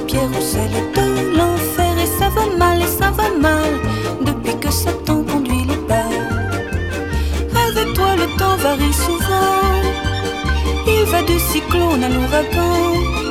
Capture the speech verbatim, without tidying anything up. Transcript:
pierre au sel de l'enfer. Et ça va mal, et ça va mal, depuis que Satan conduit les balles. Avec toi le temps varie souvent, il va du cyclone à l'ouragan.